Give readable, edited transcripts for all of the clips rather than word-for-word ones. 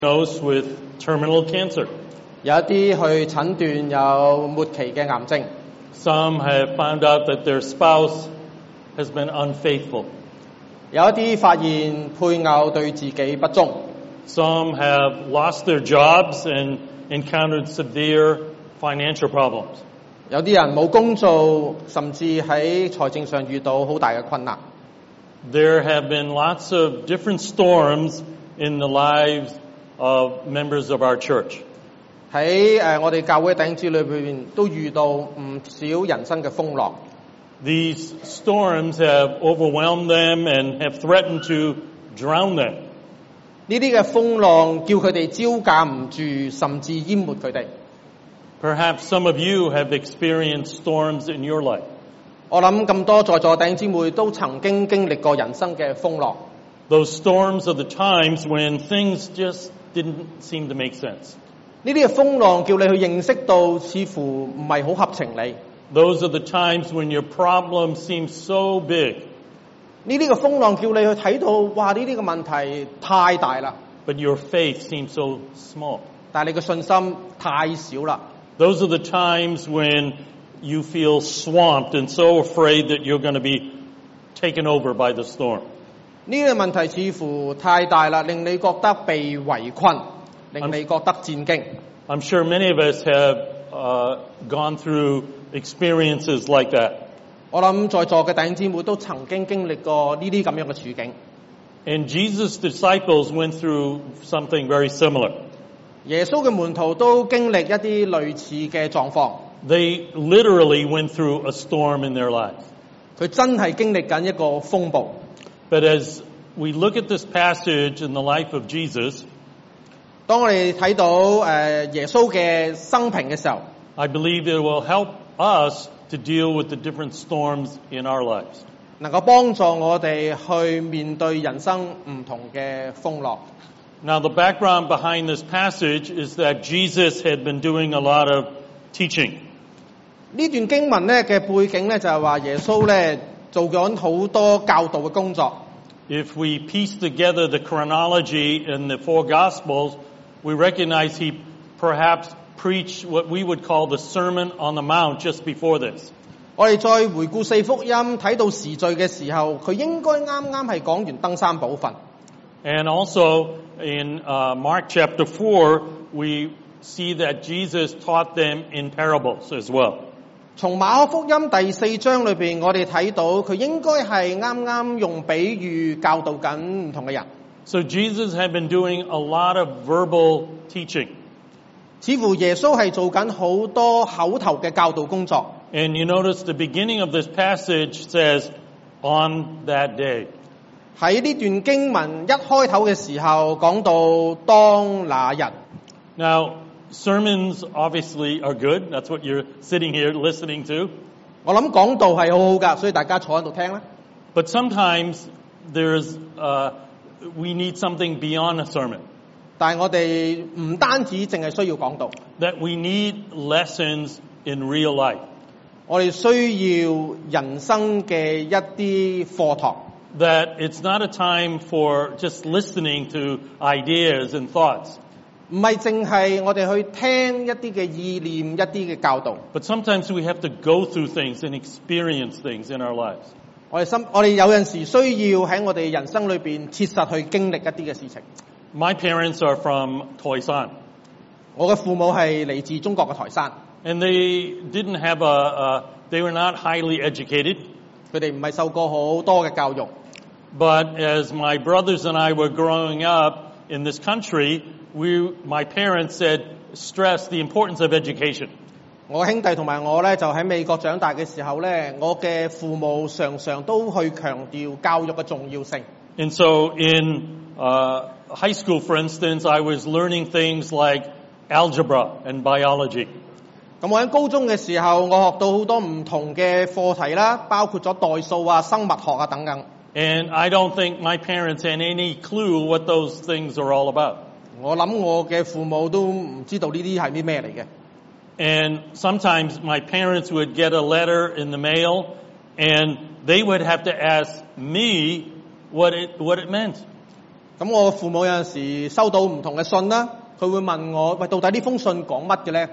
diagnosed with terminal cancer. 有一啲去診斷有末期嘅癌症， Some have found out that their spouse has been unfaithful. 有一啲發現配偶對自己不忠， Some have lost their jobs and encountered severe financial problems. 有啲人冇工做，甚至喺財政上遇到好大嘅困難。 There have been lots of different storms in the lives of members of our church. 喺我哋教會嘅弟兄姊妹裏邊都遇到唔少人生嘅風浪。 These storms have overwhelmed them and have threatened to drown them. 呢啲嘅風浪叫佢哋招架唔住，甚至淹沒佢哋。 Perhaps some of you have experienced storms in your life. 我諗咁多在座弟兄姊妹都曾經經歷過人生嘅風浪。 Those storms are the times when things just didn't seem to make sense. 呢啲嘅風浪叫你去認識到，似乎唔係好合情理。 Those are the times when your problems seem so big, 呢啲嘅風浪叫你去睇到，哇！呢啲嘅問題太大啦， but your faith seems so small. 但係你嘅信心太少啦。 Those are the times when you feel swamped and so afraid that you're going to be taken over by the storm. 呢啲嘅問題似乎太大啦，令你覺得被圍困，令你覺得戰驚。 I'm sure many of us have gone through experiences like that. 我諗在座嘅弟兄姊妹都曾經經歷過呢啲咁樣嘅處境。 And Jesus' disciples went through something very similar. 耶穌嘅門徒都經歷一啲類似嘅狀況， They literally went through a storm in their lives. 佢真係經歷緊一個風暴。 But as we look at this passage in the life of Jesus, 當我哋睇到耶穌嘅生平嘅時候， I believe it will help us to deal with the different storms in our lives. 能夠幫助我哋去面對人生唔同嘅風浪。 Now, the background behind this passage is that Jesus had been doing a lot of teaching. 呢段經文咧嘅背景咧就係話耶穌咧做緊好多教導嘅工作。 If we piece together the chronology in the four Gospels, we recognize he perhaps preached what we would call the Sermon on the Mount just before this. 我哋再回顧四福音，睇到時序嘅時候，佢應該啱啱係講完登山寶訓。 And also in Mark chapter 4, we see that Jesus taught them in parables as well. 從馬可福音第4章裏邊，我哋睇到佢應該係啱啱用比喻教導緊唔同嘅人。 So Jesus had been doing a lot of verbal teaching. 似乎耶穌係做緊好多口頭嘅教導工作。 And you notice the beginning of this passage says, on that day. 喺呢段經文一開頭嘅時候講到當那日。 Now, sermons obviously are good. That's what you're sitting here listening to. 我諗講道係好好㗎，所以大家坐喺度聽啦。 But sometimes we need something beyond a sermon. 但係我哋唔單止淨係需要講道， That we need lessons in real life. 我哋需要人生嘅一啲課堂。 That it's not a time for just listening to ideas and thoughts. 唔係淨係我哋去聽一啲嘅意念、一啲嘅教導。 But sometimes we have to go through things and experience things in our lives. 我哋有陣時需要喺我哋人生裏邊切實去經歷一啲嘅事情。 My parents are from Khoisan. 我嘅父母係嚟自中國嘅台山， And they didn't have they were not highly educated. 佢哋唔係受過好多嘅教育。 But as my brothers and I were growing up in this country, my parents stressed the importance of education. 我兄弟同埋我咧就喺美國長大嘅時候咧，我嘅父母常常都去強調教育嘅重要性。 And so in high school, for instance, I was learning things like algebra and biology. 咁我喺高中嘅時候，我學到好多唔同嘅課題啦，包括咗代數啊、生物學啊等等。 And I don't think my parents had any clue what those things are all about. 我諗我嘅父母都唔知道呢啲係啲咩嚟嘅。 And sometimes my parents would get a letter in the mail and they would have to ask me what it meant. 咁我父母有陣時收到唔同嘅信啦，佢會問我：喂，到底呢封信講乜嘅咧？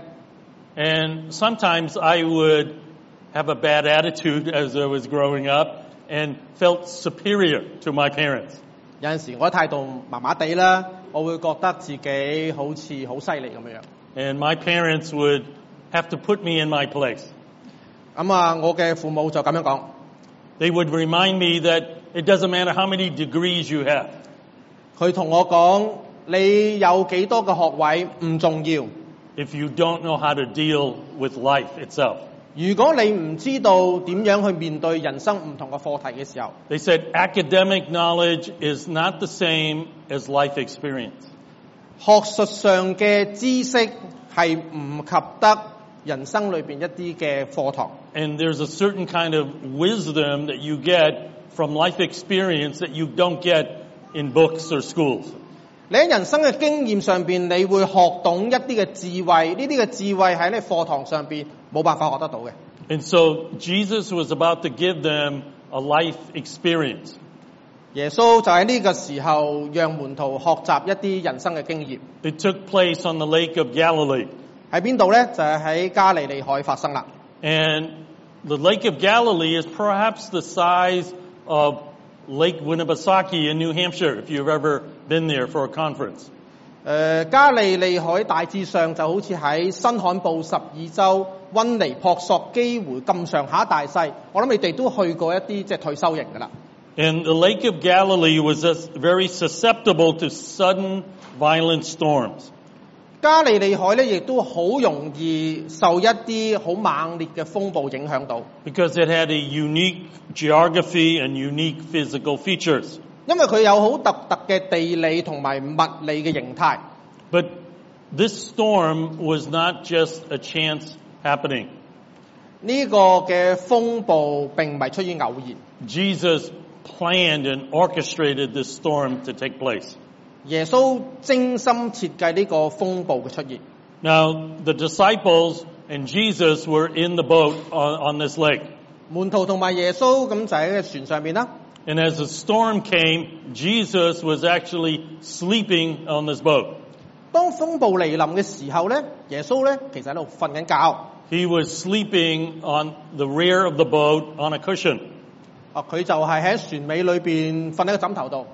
And sometimes I would have a bad attitude as I was growing up and felt superior to my parents. 有陣時我態度麻麻地啦，我會覺得自己好似好犀利咁樣。 And my parents would have to put me in my place. 我嘅父母就咁樣講。 They would remind me that it doesn't matter how many degrees you have. 佢同我講：你有幾多個學位唔重要。 If you don't know how to deal with life itself. 如果你唔知道點樣去面對人生唔同嘅課題嘅時候， They said academic knowledge is not the same as life experience. 學術上嘅知識係唔及得人生裏邊一啲嘅課堂。 And there's a certain kind of wisdom that you get from life experience that you don't get in books or schools. 你喺人生嘅經驗上邊，你會學懂一啲嘅智慧，呢啲嘅智慧喺你課堂上邊冇辦法學得到嘅。 And so Jesus was about to give them a life experience. 耶穌就喺呢個時候讓門徒學習一啲人生嘅經驗。 It took place on the Lake of Galilee. 喺邊度咧？就係喺加利利海發生啦。 And the Lake of Galilee is perhaps the size of Lake Winnipesaukee in New Hampshire, if you've ever been there for a conference. 加利利海大致上就好似喺新罕布什爾州溫尼珀索基湖咁上下大細。我諗你哋都去過一啲即係退休營㗎啦。 And the Lake of Galilee was very susceptible to sudden violent storms. 加利利海咧，亦都好容易受一啲好猛烈嘅風暴影響到， Because it had a unique geography and unique physical features. 因為佢有好獨特嘅地理同埋物理嘅形態。 But this storm was not just a chance happening. 呢個嘅風暴並唔係出於偶然， Jesus planned and orchestrated this storm to take place. 耶穌精心設計呢個風暴嘅出現。 Now, the disciples and Jesus were in the boat on this lake. 門徒同埋耶穌咁就喺個船上邊啦。 And as the storm came, Jesus was actually sleeping on this boat. 當風暴嚟臨嘅時候咧，耶穌咧其實喺度瞓緊覺。 He was sleeping on the rear of the boat on a cushion. 佢就係喺船尾裏邊瞓喺個枕頭度。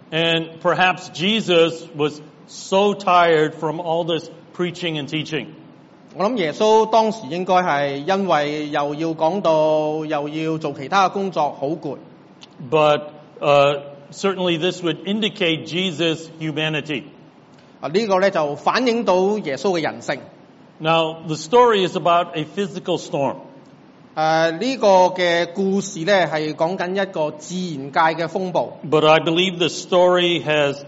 And perhaps Jesus was so tired from all this preaching and teaching. 我諗耶穌當時應該係因為又要講道，又要做其他嘅工作，好攰。 But certainly this would indicate Jesus' humanity. 呢個咧就反映到耶穌嘅人性。 Now, the story is about a physical storm. 呢個嘅故事咧係講緊一個自然界嘅風暴。 But I believe the story has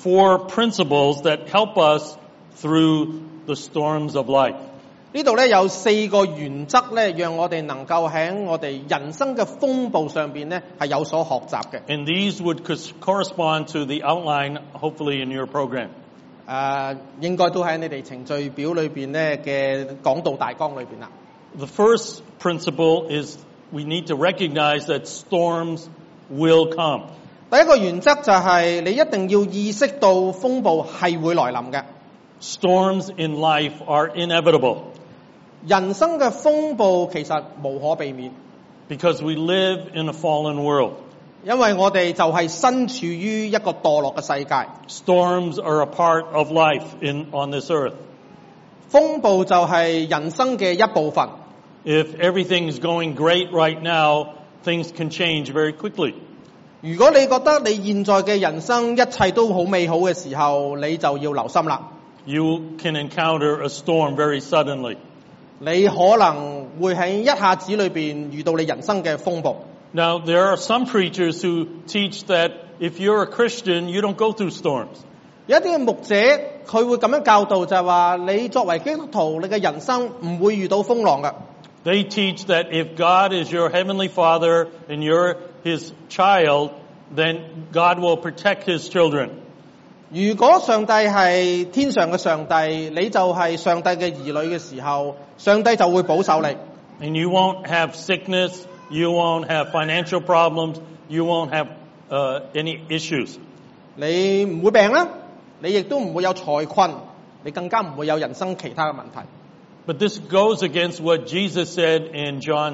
4 principles that help us through the storms of life. 呢度咧有4個原則咧，讓我哋能夠喺我哋人生嘅風暴上邊咧係有所學習嘅。 And these would correspond to the outline, hopefully, in your program. 應該都喺你哋程序表裏邊咧嘅講道大綱裏邊啦。 The first principle is we need to recognize that storms will come. 第一個原則就係你一定要意識到風暴係會來臨嘅。 Storms in life are inevitable 人生嘅風暴其實無可避免， because we live in a fallen world. 因為我哋就係身處於一個墮落嘅世界。 Storms are a part of life on this earth. 風暴就係人生嘅一部分。 If everything is going great right now, things can change very quickly. 如果你覺得你現在嘅人生一切都好美好嘅時候，你就要留心啦。 You can encounter a storm very suddenly. 你可能會喺一下子裏邊遇到你人生嘅風暴。 Now, there are some preachers who teach that if you're a Christian, you don't go through storms. 有一啲嘅牧者佢會咁樣教導，就係話你作為基督徒，你嘅人生唔會遇到風浪嘅。 They teach that if God is your heavenly Father and you're His child, then God will protect His children. 如果上帝係天上嘅上帝，你就係上帝嘅兒女嘅時候，上帝就會保守你。 And you won't have sickness, you won't have financial problems, you won't have any issues. 你唔會病啦，你亦都唔會有財困，你更加唔會有人生其他嘅問題。 But this goes against what Jesus said in John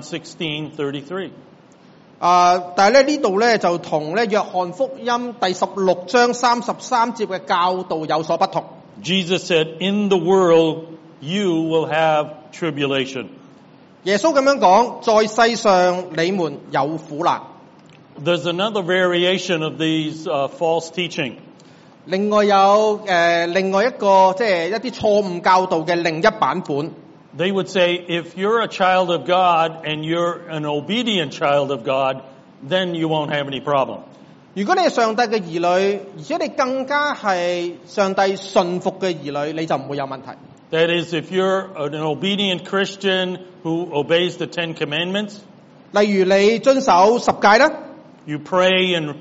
16:33. 但係咧呢度咧就同咧約翰福音第16章33節嘅教導有所不同。 Jesus said, "In the world you will have tribulation." 耶穌咁樣講，在世上你們有苦難。 There's another variation of these false teaching. 另外有另外一個即係一啲錯誤教導嘅另一版本。 They would say, if you're a child of God and you're an obedient child of God, then you won't have any problem. 如果你係上帝嘅兒女，而且你更加係上帝順服嘅兒女，你就唔會有問題。 That is, if you're an obedient Christian who obeys the Ten Commandments, 例如你遵守十誡啦， you pray and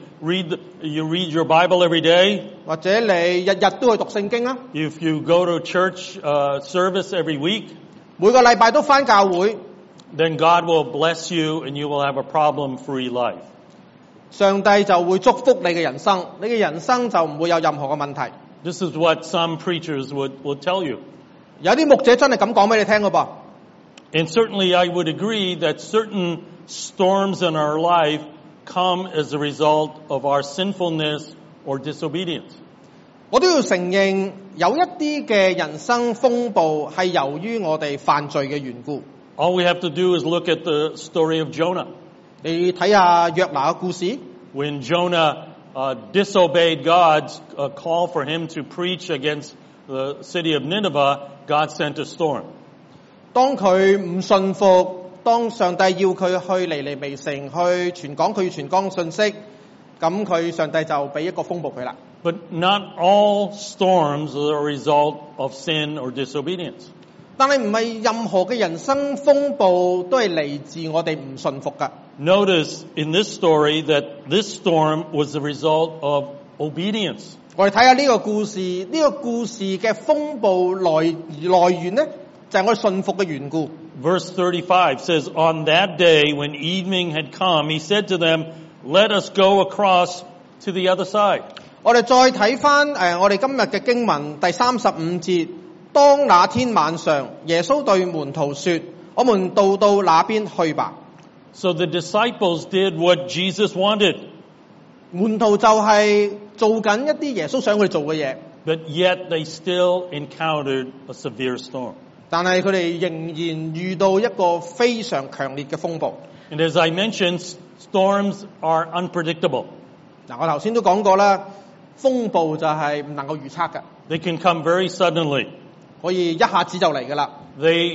you read your Bible every day, 或者你日日都去讀聖經啦， if you go to church service every week, 每個禮拜都返教會， then God will bless you and you will have a problem-free life. 上帝就會祝福你嘅人生，你嘅人生就唔會有任何嘅問題。 This is what some preachers would tell you. 有啲牧者真係咁講俾你聽㗎噃。 And certainly I would agree that certain storms in our life come as a result of our sinfulness or disobedience. 我都要承認，有一啲嘅人生風暴係由於我哋犯罪嘅緣故。 All we have to do is look at the story of Jonah. 你睇下約拿嘅故事， When Jonah disobeyed God's call for him to preach against the city of Nineveh, God sent a storm. 當佢唔信服，當上帝要佢去尼尼微城去傳講佢要傳講信息，咁佢上帝就俾一個風暴佢啦。 But not all storms are a result of sin or disobedience. 但係唔係任何嘅人生風暴都係嚟自我哋唔信服噶。 Notice in this story that this storm was the result of obedience. 我哋睇下呢個故事，呢個故事嘅風暴來源呢，就係我哋信服嘅緣故。 Verse 35 says, "On that day when evening had come, he said to them, 'Let us go across to the other side.'" 我哋再睇翻我哋今日嘅經文第35節，當那天晚上，耶穌對門徒說：我們到那邊去吧。 So the disciples did what Jesus wanted, 門徒就係做緊一啲耶穌想佢哋做嘅嘢， but yet they still encountered a severe storm. 但係佢哋仍然遇到一個非常強烈嘅風暴。 And as I mentioned, storms are unpredictable. 嗱，我頭先都講過啦，風暴就係唔能夠預測嘅， They can come very suddenly. 可以一下子就嚟㗎啦。 They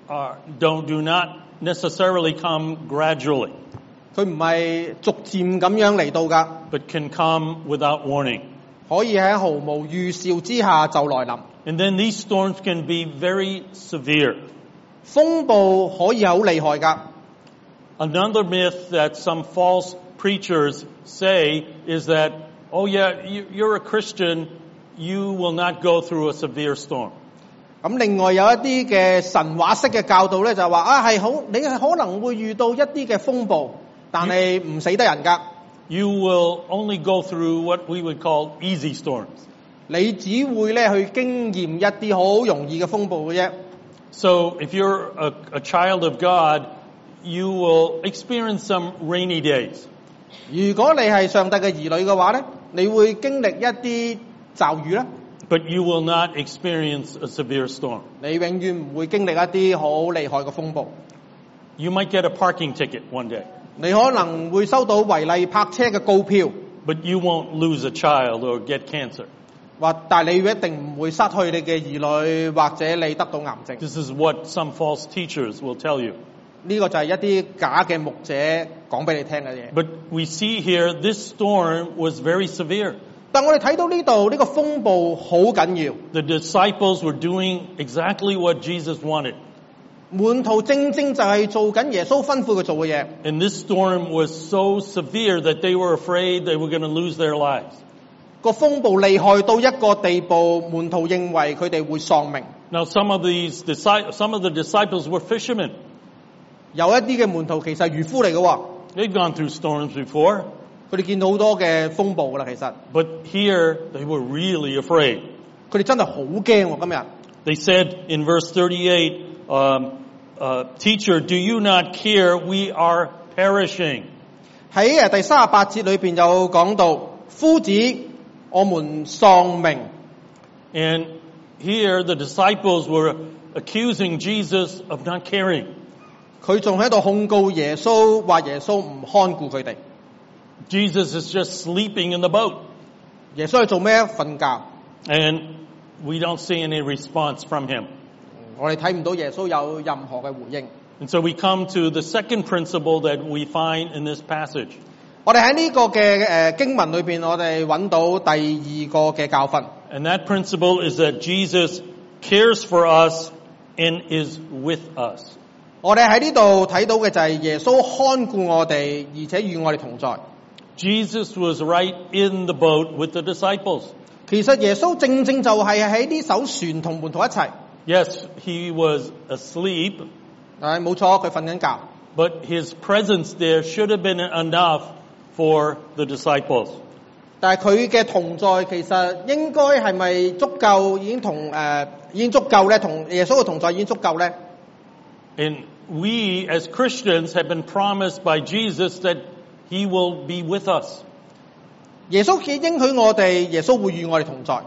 do not necessarily come gradually, 佢唔係逐漸咁樣嚟到㗎， but can come without warning. 可以喺毫無預兆之下就來臨。 And then these storms can be very severe. 風暴可以好厲害㗎。 Another myth that some false preachers say is that, oh yeah, you're a Christian, you will not go through a severe storm. 咁另外有一啲嘅神話式嘅教導咧，就話係好，你係可能會遇到一啲嘅風暴，但係唔死得人㗎。 You will only go through what we would call easy storms. 你只會咧去經驗一啲好容易嘅風暴嘅啫。 So if you're a child of God, you will experience some rainy days. 如果你係上帝嘅兒女嘅話咧，你會經歷一啲驟雨啦。 But you will not experience a severe storm. 你永遠唔會經歷一啲好厲害嘅風暴。 You might get a parking ticket one day, 你可能會收到違例泊車嘅告票， but you won't lose a child or get cancer. 但係你一定唔會失去你嘅兒女，或者你得到癌症。 This is what some false teachers will tell you. 呢個就係一啲假嘅牧者講俾你聽嘅嘢。 But we see here this storm was very severe. 但我哋睇到呢度呢個風暴好緊要， The disciples were doing exactly what Jesus wanted. 門徒正正就係做緊耶穌吩咐佢做嘅嘢。 And this storm was so severe that they were afraid they were going to lose their lives. 個風暴厲害到一個地步，門徒認為佢哋會喪命。 Now some of the disciples were fishermen. 有一啲嘅門徒其實係漁夫嚟嘅喎， They've gone through storms before. 佢哋見到好多嘅風暴啦，其實 But here they were really afraid. 佢哋真係好驚喎，今日。 They said in verse 38, Teacher, do you not care? We are perishing. 喺第38節裏邊有講到，夫子，我們喪命。 And here the disciples were accusing Jesus of not caring. 佢仲喺度控告耶穌，話耶穌唔看顧佢哋。 Jesus is just sleeping in the boat. 耶穌去做咩？瞓覺。 And we don't see any response from him. 我哋睇唔到耶穌有任何嘅回應。 And so we come to the second principle that we find in this passage. 我哋喺呢個嘅經文裏邊，我哋揾到第二個嘅教訓。 And that principle is that Jesus cares for us and is with us. 我哋喺呢度睇到嘅就係耶穌看顧我哋，而且與我哋同在。 Jesus was right in the boat with the disciples. 其實耶穌正正就係喺呢艘船同門徒一齊。 Yes, he was asleep, 冇錯，佢瞓緊覺。 but his presence there should have been enough for the disciples. 但係佢嘅同在其實應該係咪足夠？已經足夠咧？同耶穌嘅同在已經足夠咧？ And we as Christians have been promised by Jesus that he will be with us. 耶穌應許我哋，耶穌會與我哋同在。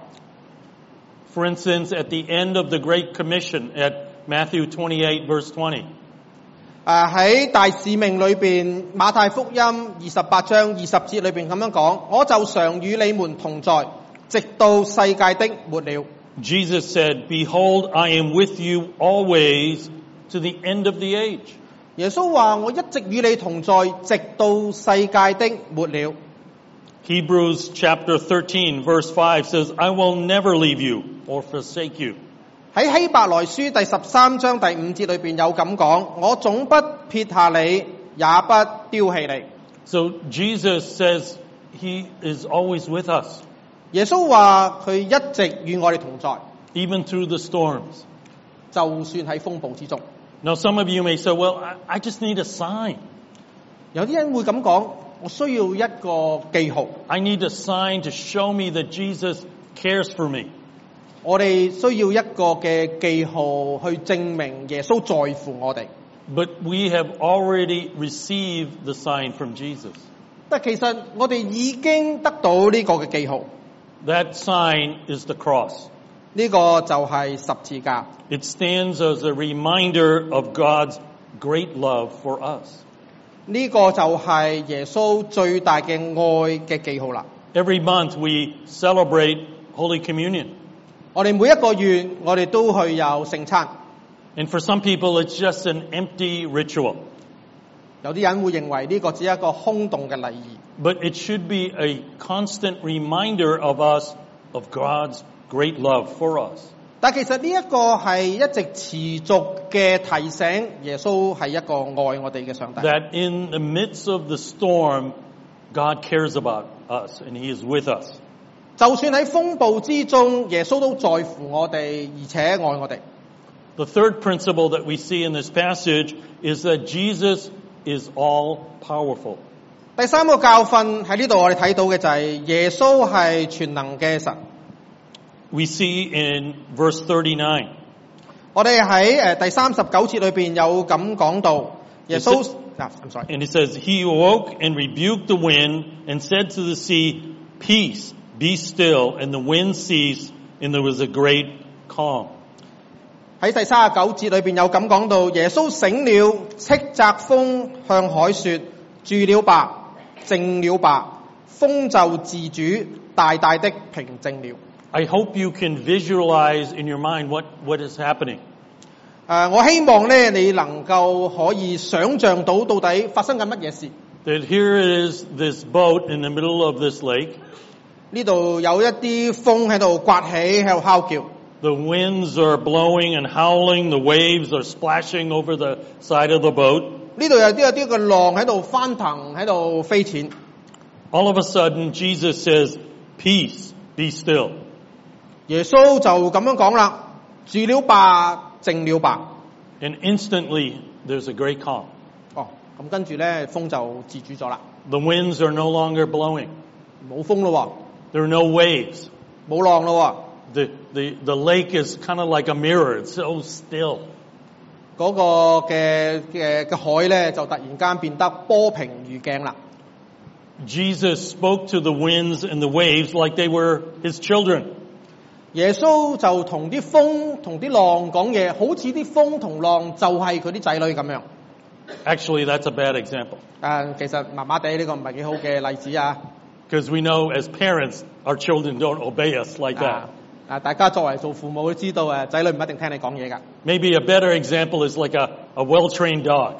For instance, at the end of the Great Commission at Matthew 28 verse 20. 喺大使命裏邊，馬太福音28章20節裏邊咁樣講，我就常與你們同在，直到世界的末了。 Jesus said, Behold, I am with you always to the end of the age. 耶穌話：我一直與你同在，直到世界的末了。 Hebrews chapter 13 verse 5 says, I will never leave you or forsake you. 喺希伯來書第13章第5節裏邊有咁講：我總不撇下你，也不丟棄你。 So Jesus says he is always with us, 耶穌話佢一直與我哋同在， even through the storms. 就算喺風暴之中。 Now some of you may say, well, I just need a sign. 有啲人會咁講：我需要一個記號， I need a sign to show me that Jesus cares for me. 我哋需要一個嘅記號去證明耶穌在乎我哋。 But we have already received the sign from Jesus. 但其實我哋已經得到呢個嘅記號， That sign is the cross. 呢個就係十字架。 It stands as a reminder of God's great love for us. 呢個就係耶穌最大嘅愛嘅記號啦。 Every month we celebrate Holy Communion. 我哋每一個月，我哋都去有聖餐。 And for some people it's just an empty ritual. 有啲人會認為呢個只係一個空洞嘅禮儀， But it should be a constant reminder of us of God's great love for us. 但其實呢一個係一直持續嘅提醒，耶穌係一個愛我哋嘅上帝。 That in the midst of the storm, God cares about us and He is with us. 就算喺風暴之中，耶穌都在乎我哋，而且愛我哋。 The third principle that we see in this passage is that Jesus is all powerful. 第三個教訓喺呢度我哋睇到嘅就係耶穌係全能嘅神。 We see in verse 39. 我哋喺第39節裏邊有咁講到，耶穌I'm sorry. And it says, He awoke and rebuked the wind and said to the sea, Peace, be still. And the wind ceased and there was a great calm. 喺第39節裏邊有咁講到，耶穌醒了，斥責風向海說：住了吧，靜了吧，風就自主，大大的平靜了。 I hope you can visualize in your mind what is happening. 我希望咧你能夠可以想像到到底發生緊乜嘢事。 That here is this boat in the middle of this lake. 呢度有一啲風喺度刮起，喺度敲叫。 The winds are blowing and howling. The waves are splashing over the side of the boat. 呢度有啲嘅浪喺度翻騰，喺度飛濺。 All of a sudden, Jesus says, Peace, be still. 耶穌就咁樣講啦：住了吧，靜了吧。 And instantly, there's a great calm. 咁跟住咧風就自主咗啦。 The winds are no longer blowing. 冇風咯 There are no waves. 喎，冇浪咯 The lake is kind of like a mirror. It's so still. 喎，嗰個嘅海咧就突然間變得波平如鏡啦。 Jesus spoke to the winds and the waves like they were his children. 耶穌就同啲風同啲浪講嘢，好似啲風同浪就係佢啲仔女咁樣。 Actually, that's a bad example. 其實麻麻地呢個唔係幾好嘅例子啊。 Because we know as parents, our children don't obey us like that. 大家作為做父母都知道仔女唔一定聽你講嘢㗎。 Maybe a better example is like a well-trained dog.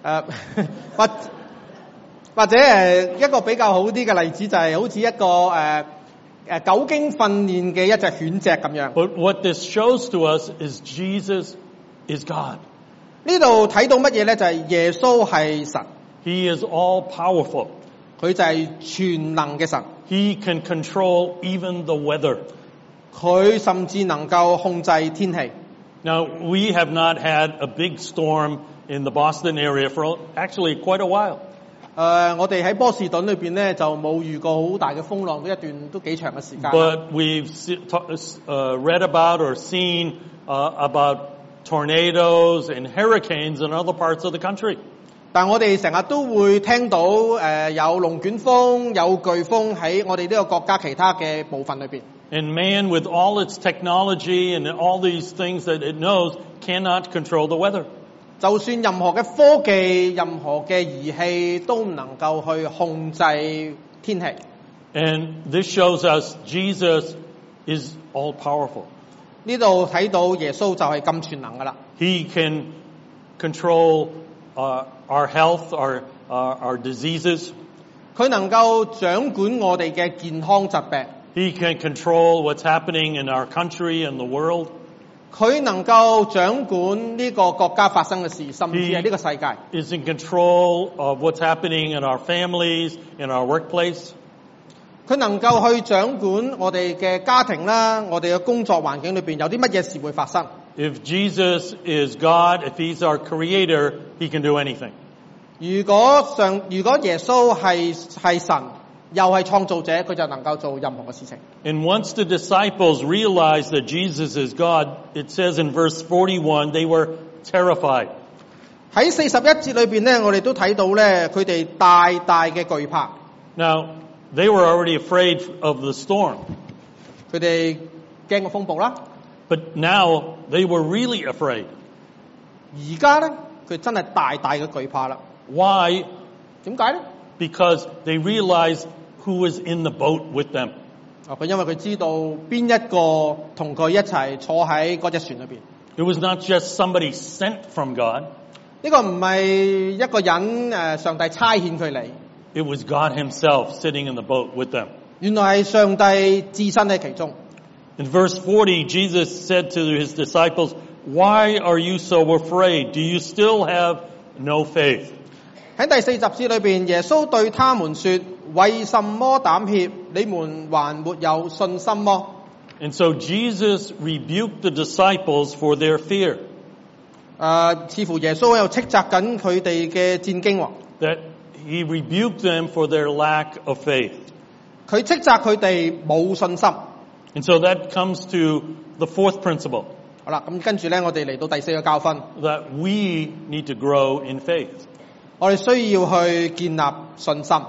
或者一個比較好啲嘅例子就係好似一個久經訓練嘅一隻犬隻咁樣。 But what this shows to us is Jesus is God. 呢度睇到乜嘢咧？就係耶穌係神， He is all powerful. 佢就係全能嘅神， He can control even the weather. 佢甚至能夠控制天氣。 Now, we have not had a big storm in the Boston area for actually quite a while. 我哋喺波士頓裏邊咧就冇遇過好大嘅風浪，一段都幾長嘅時間。 But we've read about or seen about tornadoes and hurricanes in other parts of the country. 但我哋成日都會聽到有龍捲風、有颶風喺我哋呢個國家其他嘅部分裏邊。 And man, with all its technology and all these things that it knows, cannot control the weather. 就算任何嘅科技、任何嘅儀器都唔能夠去控制天氣。 And this shows us Jesus is all powerful. 呢度睇到耶穌就係咁全能噶啦。 He can control our health, our diseases. 佢能夠掌管我哋嘅健康疾病。 He can control what's happening in our country and the world. 佢能夠掌管呢個國家發生嘅事，甚至係呢個世界。 Is in control of what's happening in our families, in our workplace. 佢能夠去掌管我哋嘅家庭啦，我哋嘅工作環境裏邊有啲乜嘢事會發生。 If Jesus is God, if He's our creator, He can do anything. 如果耶穌係神，又係創造者，佢就能夠做任何嘅事情。 And once the disciples realized that Jesus is God, it says in verse 41, they were terrified. 喺41節裏邊咧，我哋都睇到咧，佢哋大大嘅懼怕。 Now, they were already afraid of the storm. 佢哋驚個風暴啦。 But now they were really afraid. 而家咧，佢真係大大嘅懼怕啦。 Why? 點解咧？ Because they realized who was in the boat with them. 佢因為佢知道邊一個同佢一齊坐喺嗰隻船裏邊。 It was not just somebody sent from God. 呢個唔係一個人上帝差遣佢嚟， It was God Himself sitting in the boat with them. 原來係上帝置身喺其中。 In verse 40, Jesus said to His disciples, "Why are you so afraid? Do you still have no faith?" 喺第40節裏邊，耶穌對他們說：為什麼膽怯？你們還沒有信心麼？ And so Jesus rebuked the disciples for their fear. 似乎耶穌喺度斥責緊佢哋嘅戰驚喎。 That He rebuked them for their lack of faith. 佢斥責佢哋冇信心。 And so that comes to the fourth principle, 好啦，咁跟住咧，我哋嚟到第4個教訓， that we need to grow in faith. 我哋需要去建立信心。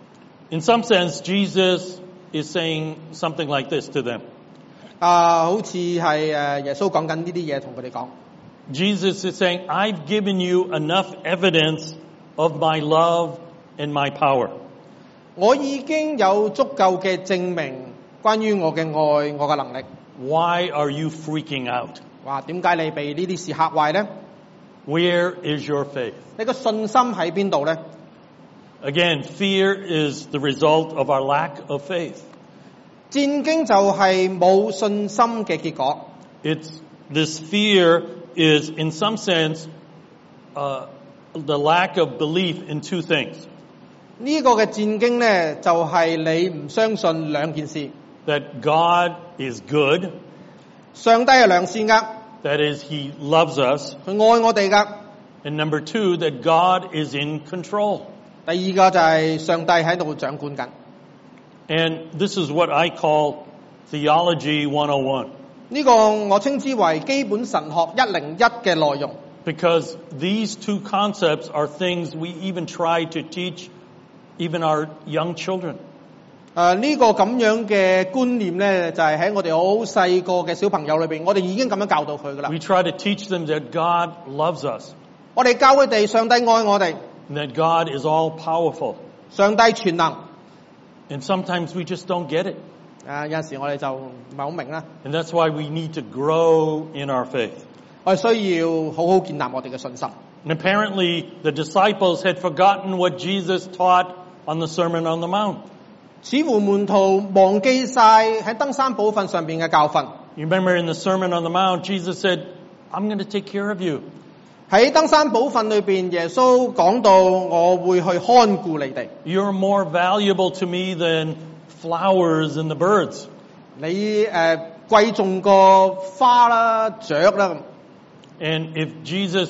In some sense, Jesus is saying something like this to them. 好似係耶穌講緊呢啲嘢同佢哋講。 Jesus is saying, I've given you enough evidence of my love and my power. 我已經有足夠嘅證明關於我嘅愛，我嘅能力。 Why are you freaking out? 話點解你被呢啲事嚇壞呢？ Where is your faith? 你個信心喺邊度呢？ Again, fear is the result of our lack of faith. 戰驚就係冇信心嘅結果。 This fear is, in some sense, the lack of belief in two things. 呢個嘅戰驚呢，就係你唔相信兩件事。 That God is good. 上帝係良善㗎， That is, He loves us. 佢愛我哋㗎。 And number two, that God is in control. 第二個就係上帝喺度掌管緊。 And this is what I call Theology 101. 呢個我稱之為基本神學101嘅內容。 Because these two concepts are things we even try to teach even our young children. 呢個咁樣嘅觀念咧，就係喺我哋好細個嘅小朋友裏邊，我哋已經咁樣教導佢噶啦。 We try to teach them that God loves us, 我哋教佢哋上帝愛我哋， and that God is all powerful. 上帝全能。 And sometimes we just don't get it. 有陣時我哋就唔係好明啦。 And that's why we need to grow in our faith. 我哋需要好好建立我哋嘅信心。 And apparently the disciples had forgotten what Jesus taught on the Sermon on the Mount. 似乎門徒忘記晒喺登山寶訓上邊嘅教訓。 You remember in the Sermon on the Mount, Jesus said, I'm going to take care of you. 喺登山寶訓裏邊，耶穌講到我會去看顧你哋。 You're more valuable to me than flowers and the birds. 你貴重過花啦、雀啦。 And if Jesus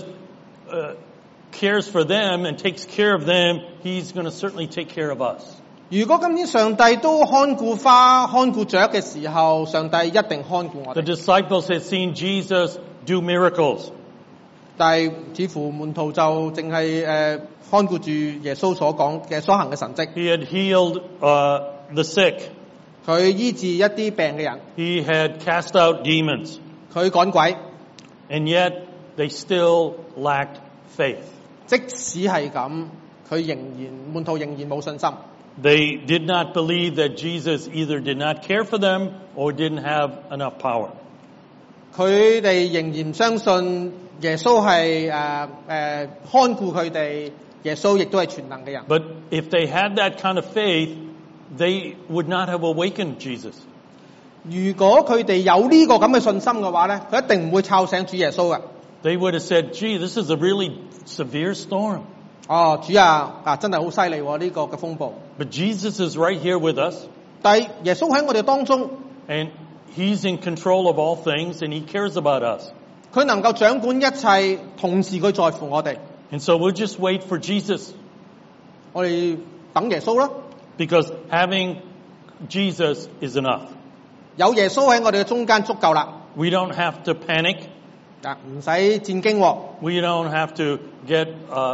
cares for them and takes care of them, he's going to certainly take care of us. 如果今天上帝都看顧花、看顧雀嘅時候，上帝一定看顧我 The 哋。 disciples had seen Jesus do miracles. 但係似乎門徒就淨係看顧住耶穌所講嘅所行嘅神蹟。 He had healed the sick. 佢醫治一啲病嘅人， He had cast out demons. 佢趕鬼。 And yet they still lacked faith. 即使係咁，門徒仍然冇信心。 They did not believe that Jesus either did not care for them or didn't have enough power. 佢哋仍然唔相信耶穌係看顧佢哋，耶穌亦都係全能嘅人。 But if they had that kind of faith, they would not have awakened Jesus. 如果佢哋有呢個咁嘅信心嘅話咧，佢一定唔會吵醒主耶穌嘅。 They would have said, gee, this is a really severe storm. 哦，主啊，真係好犀利喎！呢個嘅風暴。 But Jesus is right here with us, 但係耶穌喺我哋當中， and he's in control of all things, and he cares about us. 佢能夠掌管一切，同時佢在乎我哋。 And so we'll just wait for Jesus, 我哋等耶穌啦。 because having Jesus is enough. 有耶穌喺我哋嘅中間足夠啦。 We don't have to panic. 唔使戰驚喎。 We don't have to get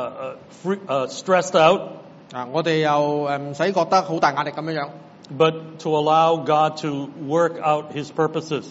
stressed out, 我哋又唔使覺得好大壓力咁樣樣。 but to allow God to work out his purposes.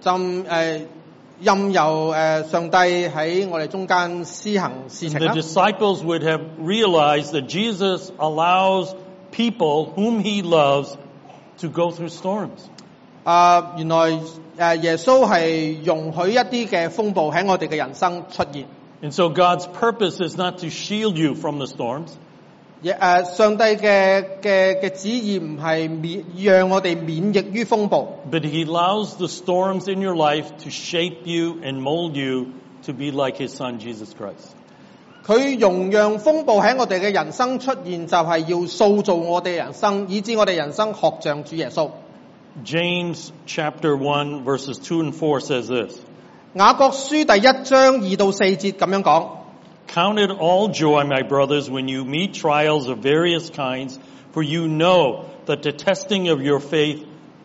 任由上帝喺我哋中間施行事情 The 啦。 disciples would have realized that Jesus allows people whom he loves to go through storms. 原來耶穌係容許一啲嘅風暴喺我哋嘅人生出現。 And so God's purpose is not to shield you from the storms, 上帝嘅旨意唔係讓我哋免疫於風暴， but he allows the storms in your life to shape you and mold you to be like his son, Jesus Christ. 佢容讓風暴喺我哋嘅人生出現，就係要塑造我哋人生，以致我哋人生學像主耶穌。 James chapter 1 verses 2 and 4 says this, 雅各書第1章2到4節咁樣講。 Count it all joy, my brothers, when you meet trials of various kinds, for you know that the testing of your faith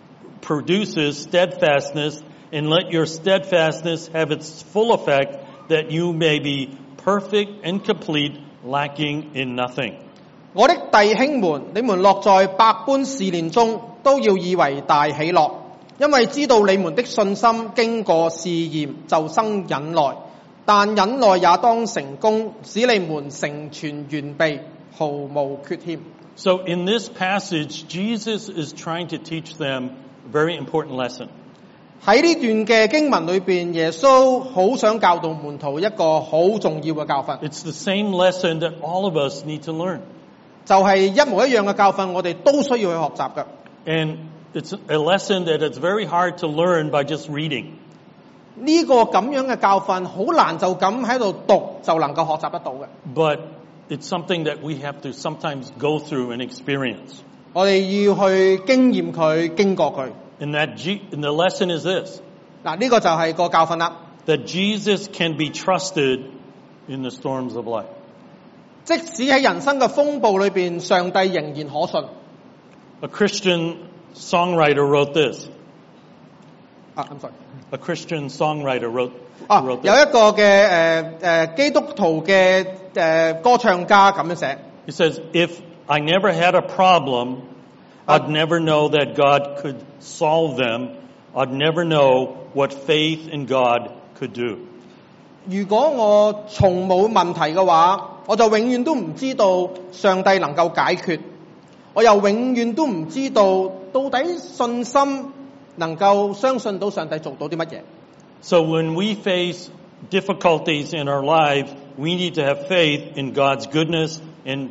produces steadfastness, and let your steadfastness have its full effect, that you may be perfect and complete, lacking in nothing. 我的弟兄們，你們落在百般試煉中，都要以為大喜樂，因為知道你們的信心經過試驗，就生忍耐。但忍耐也當成功，使你們成全完備，毫無缺欠。 So in this passage, Jesus is trying to teach them a very important lesson. 喺呢段嘅經文裏邊，耶穌好想教導門徒一個好重要嘅教訓， It's the same lesson that all of us need to learn. 就係一模一樣嘅教訓，我哋都需要去學習嘅。 And it's a lesson that it's very hard to learn by just reading. 呢個咁樣嘅教訓好難就咁喺度讀就能夠學習得到嘅。 But it's something that we have to sometimes go through and experience. 我哋要去經驗佢、經過佢。 And the lesson is this, 嗱，呢個就係個教訓啦。 that Jesus can be trusted in the storms of life. 即使喺人生嘅風暴裏邊，上帝仍然可信。 A Christian songwriter wrote this. I'm sorry. A Christian songwriter wrote 有 this. 一個嘅基督徒嘅歌唱家咁樣寫。 He says, if I never had a problem, I'd never know that God could solve them. I'd never know what faith in God could do. 如果我從冇問題嘅話，我就永遠都唔知道上帝能夠解決，我又永遠都唔知道到底信心能夠相信到上帝做到啲乜嘢。 So when we face difficulties in our lives, we need to have faith in God's goodness and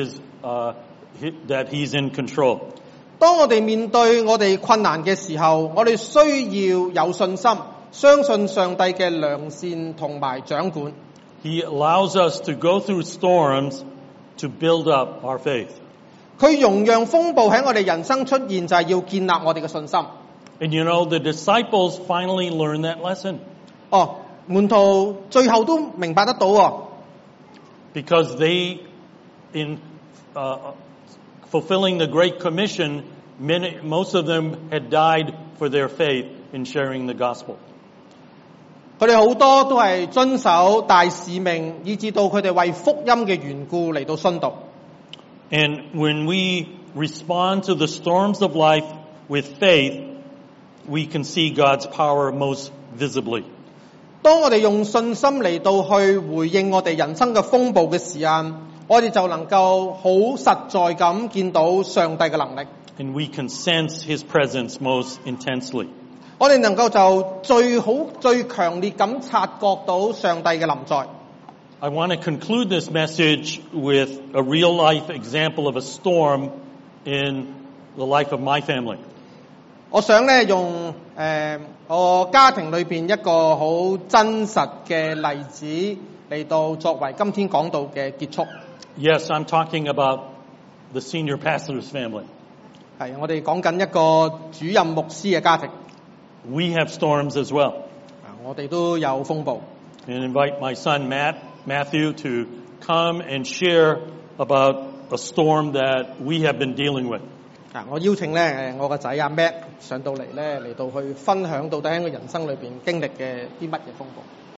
that He's in control. 當我哋面對我哋困難嘅時候，我哋需要有信心，相信上帝嘅良善同埋掌管。 He allows us to go through storms to build up our faith. 佢容讓風暴喺我哋人生出現，就係要建立我哋嘅信心。 And you know, the disciples finally learned that lesson. 門徒最後都明白得到 Because they, in fulfilling the Great Commission, most of them had died for their faith in sharing the gospel. 佢哋好多都係遵守大使命，以至到佢哋為福音嘅緣故嚟到殉道。 And when we respond to the storms of life with faith, we can see God's power most visibly. 當我哋用信心嚟到去回應我哋人生嘅風暴嘅時間，我哋就能夠好實在咁見到上帝嘅能力。 And we can sense His presence most intensely. 我哋能夠就最強烈咁察覺到上帝嘅臨在。 I want to conclude this message with a real life example of a storm in the life of my family. 我想咧用我家庭裏邊一個好真實嘅例子嚟到作為今天講道嘅結束。 Yes, I'm talking about the senior pastor's family. 係我哋講緊一個主任牧師嘅家庭。 We have storms as well. 我哋都有風暴。 And invite my son Matthew to come and share about a storm that we have been dealing with. 我邀請咧我個仔阿 Matt 上到嚟咧嚟到去分享到底喺我人生裏邊經歷嘅啲乜嘢風暴。